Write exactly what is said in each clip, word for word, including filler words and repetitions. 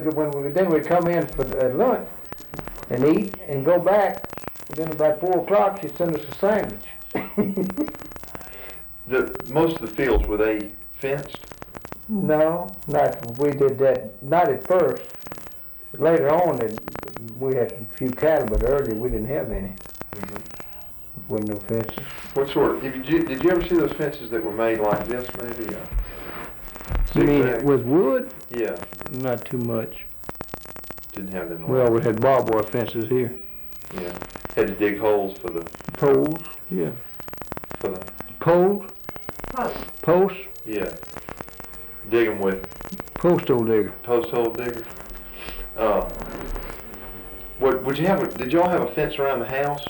when we, then we'd come in for uh, lunch and eat and go back. Then about four o'clock, she'd send us a sandwich. The, most of the fields, were they fenced? No, not, we did that, not at first. Later on, it, we had a few cattle, but earlier we didn't have any. Mm-hmm. Wasn't no fences. What sort of, did you, did you ever see those fences that were made like this, maybe? Uh, You mean zigzag? with wood? Yeah, Not too much. didn't have them. Well, we had barbed wire fences here. Yeah, had to dig holes for the, Poles, yeah. for the, Poles, Post. posts, yeah. Dig them with post hole digger. post hole diggers. Uh, what, would you have, a, did y'all have a fence around the house?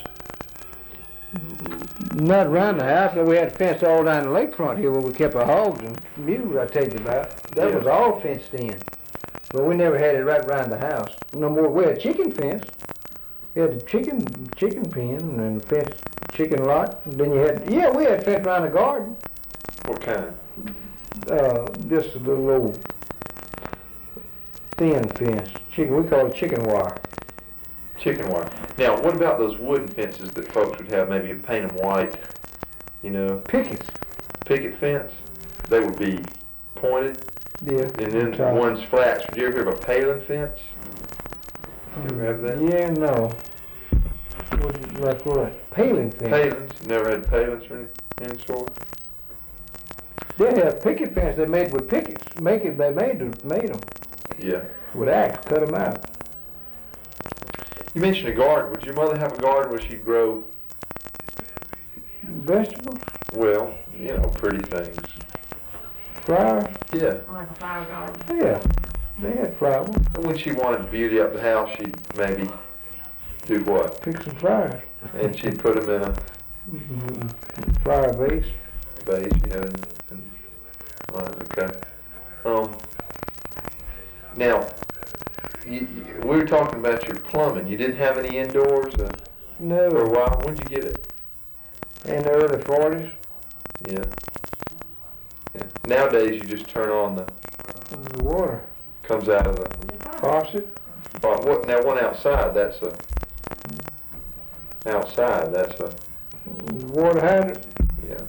Not around the house, but we had a fence all down the lakefront here where we kept our hogs and mules I told you about. That Yeah. was all fenced in. But we never had it right around the house. No more, we had chicken fence. You had the chicken, chicken pen and fence, chicken lot. And then you had, yeah, we had fence around the garden. What kind? Uh, just a little old thin fence. Chicken, we call it chicken wire. Chicken wire. Now, what about those wooden fences that folks would have, maybe paint them white, you know, Pickets. picket fence? They would be pointed, Yeah. and then top. one's flats. Did you ever hear of a paling fence? You ever have that? Yeah, no. What, is- like what? Paling fence. Palings? Never had palings or any, any sort? They have picket fence they made with pickets. Make it, they made them, made them Yeah. with axe, cut them out. You mentioned a garden. Would your mother have a garden where she'd grow, Vegetables, well, you know, pretty things? flowers, Yeah. Like a flower garden. yeah. They had flowers. And when she wanted to beauty up the house, she'd maybe do what? Pick some flowers. And she'd put them in a Mhm. Flower vase. base, you know, and, and uh, okay. Um, now, you, you- we were talking about your plumbing. You didn't have any indoors uh, No. for a while. When'd you get it? In the early forties, Yeah. yeah. Nowadays, you just turn on the the water. comes out of the. Faucet. Uh, what now? One outside. That's a. Outside. That's a. Water hydrant. Yeah.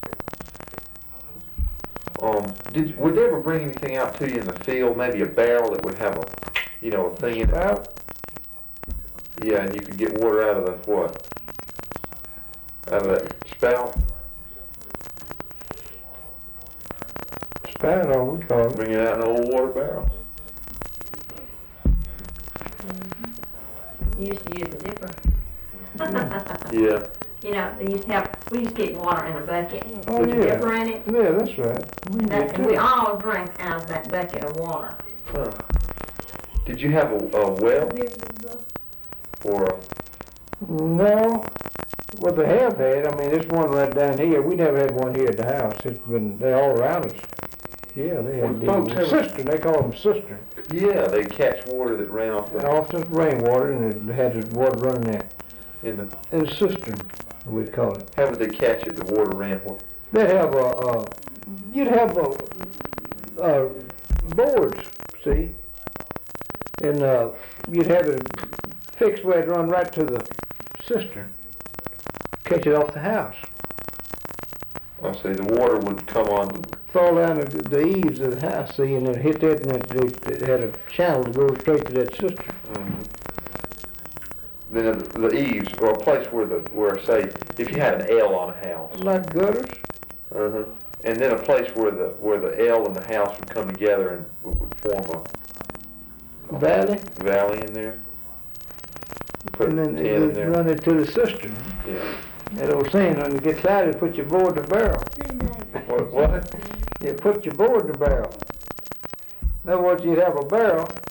Um, did would they ever bring anything out to you in the field? Maybe a barrel that would have a, you know, a thing in it. Spout. Yeah, and you could get water out of the what? Out of that spout. Spout, all we call it. Bring it out in an old water barrel. You used to use a dipper. Yeah. You know, they used to have, we used to get water in a bucket. Oh, With a yeah. dipper in it. Yeah, that's right. We And, did that, and we too. all drank out of that bucket of water. Huh. Did you have a, a well or a, No. What they have had, I mean, this one right down here, we never had one here at the house. It's been, they're all around us. Yeah, they Well, had these folks have- cistern, they call them cistern. yeah, they catch water that ran off And the often rainwater, and it had the water running there. in the. In a cistern, we'd call it. How would they catch it? The water ran. What? They'd have a, uh, you'd have a, uh, boards, see? And, uh, you'd have it fixed where it'd run right to the cistern. Catch it off the house. I see. The water would come on. Fall down the, the eaves of the house, see, and then hit that, and it, it, it had a channel to go straight to that cistern. Mm-hmm. Then the, the eaves, or a place where the where say if you had an L on a house. Like gutters? Uh-huh. And then a place where the where the L and the house would come together and would would form a Valley? valley in there. Put And a then tin it in would there. run it to the cistern. Yeah. That old saying, when you get excited, put your board in the barrel. What? What? You put your board in the barrel. In other words, you'd have a barrel,